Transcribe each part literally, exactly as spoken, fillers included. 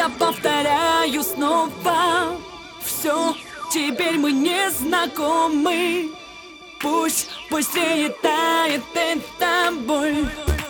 я повторяю снова. Все, теперь мы не знакомы. Пусть, пусть летает эта боль.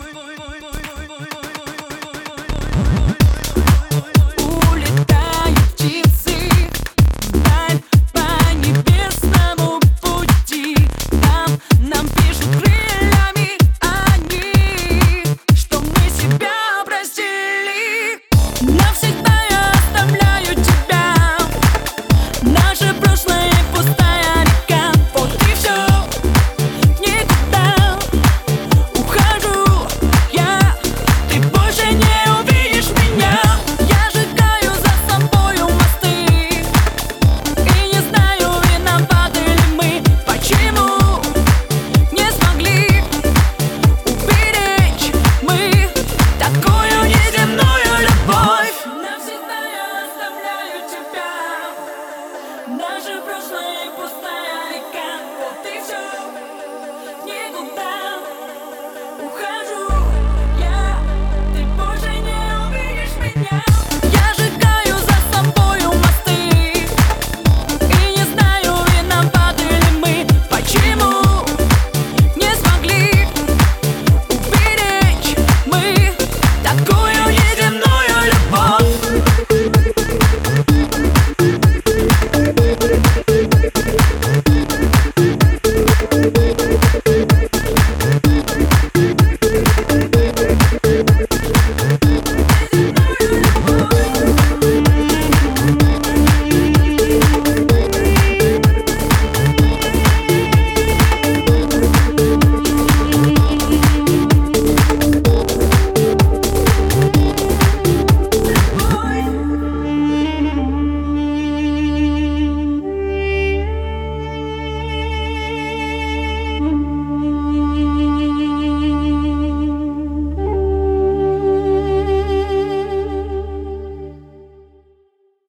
Улетают птицы вдаль по небесному пути. Там нам пишут крыльями они, что мы себя простили. Навсегда я оставляю тебя. Наше прошлое пустая река. Вот и все, никуда ухожу я. Ты больше не увидишь меня. Я сжигаю за собою мосты и не знаю, виноваты ли мы. Почему не смогли уберечь мы такую неземную любовь? Навсегда я оставляю тебя. Наше прошлое пустая река. Вот и все, никуда ухожу я. Ты больше не увидишь меня. Я сжигаю за собою мосты и не знаю, виноваты ли мы. Почему не смогли уберечь мы такую